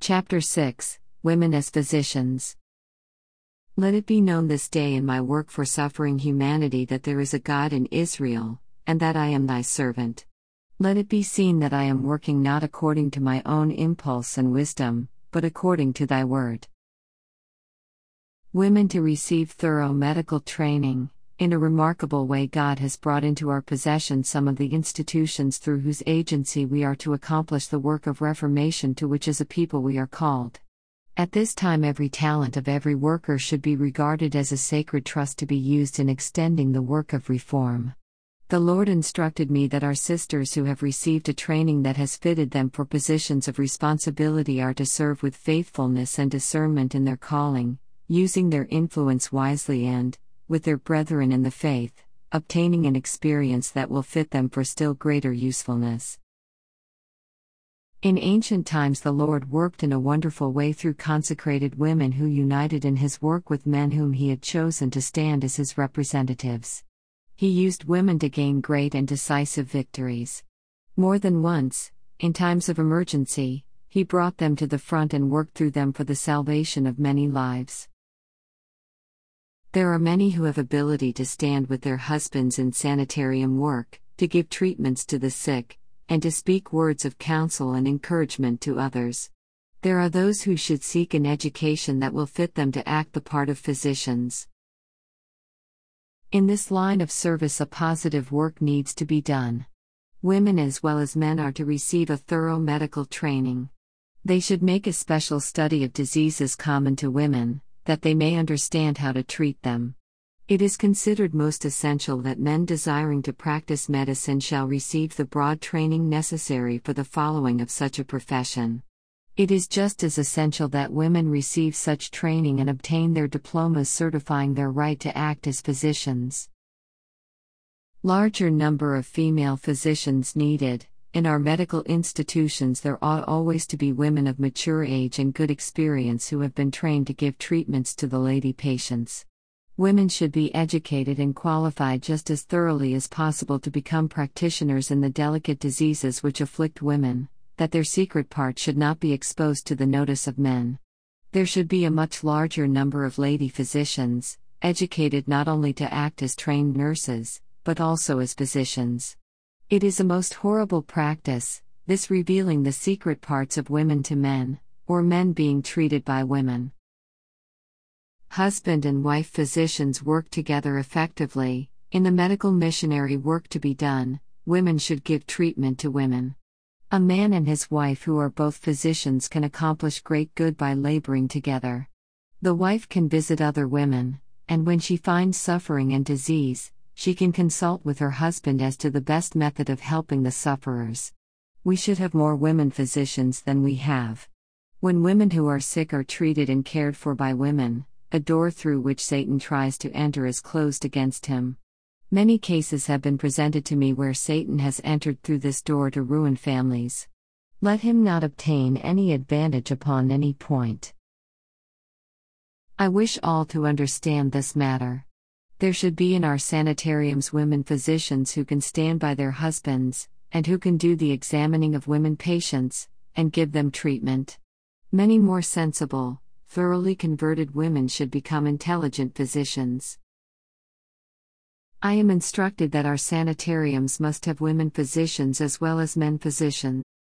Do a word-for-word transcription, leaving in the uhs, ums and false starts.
Chapter six Women as Physicians. Let it be known this day in my work for suffering humanity that there is a God in Israel, and that I am thy servant. Let it be seen that I am working not according to my own impulse and wisdom, but according to thy word. Women to receive thorough medical training. In a remarkable way, God has brought into our possession some of the institutions through whose agency we are to accomplish the work of reformation to which as a people we are called. At this time, every talent of every worker should be regarded as a sacred trust to be used in extending the work of reform. The Lord instructed me that our sisters who have received a training that has fitted them for positions of responsibility are to serve with faithfulness and discernment in their calling, using their influence wisely and, with their brethren in the faith, obtaining an experience that will fit them for still greater usefulness. In ancient times, the Lord worked in a wonderful way through consecrated women who united in His work with men whom He had chosen to stand as His representatives. He used women to gain great and decisive victories. More than once, in times of emergency, He brought them to the front and worked through them for the salvation of many lives. There are many who have ability to stand with their husbands in sanitarium work, to give treatments to the sick, and to speak words of counsel and encouragement to others. There are those who should seek an education that will fit them to act the part of physicians. In this line of service, a positive work needs to be done. Women as well as men are to receive a thorough medical training. They should make a special study of diseases common to women, that they may understand how to treat them. It is considered most essential that men desiring to practice medicine shall receive the broad training necessary for the following of such a profession. It is just as essential that women receive such training and obtain their diplomas certifying their right to act as physicians. Larger number of female physicians needed. In our medical institutions, there ought always to be women of mature age and good experience who have been trained to give treatments to the lady patients. Women should be educated and qualified just as thoroughly as possible to become practitioners in the delicate diseases which afflict women, that their secret part should not be exposed to the notice of men. There should be a much larger number of lady physicians, educated not only to act as trained nurses, but also as physicians. It is a most horrible practice, this revealing the secret parts of women to men, or men being treated by women. Husband and wife physicians work together effectively. In the medical missionary work to be done, women should give treatment to women. A man and his wife who are both physicians can accomplish great good by laboring together. The wife can visit other women, and when she finds suffering and disease, she can consult with her husband as to the best method of helping the sufferers. We should have more women physicians than we have. When women who are sick are treated and cared for by women, a door through which Satan tries to enter is closed against him. Many cases have been presented to me where Satan has entered through this door to ruin families. Let him not obtain any advantage upon any point. I wish all to understand this matter. There should be in our sanitariums women physicians who can stand by their husbands, and who can do the examining of women patients, and give them treatment. Many more sensible, thoroughly converted women should become intelligent physicians. I am instructed that our sanitariums must have women physicians as well as men physicians.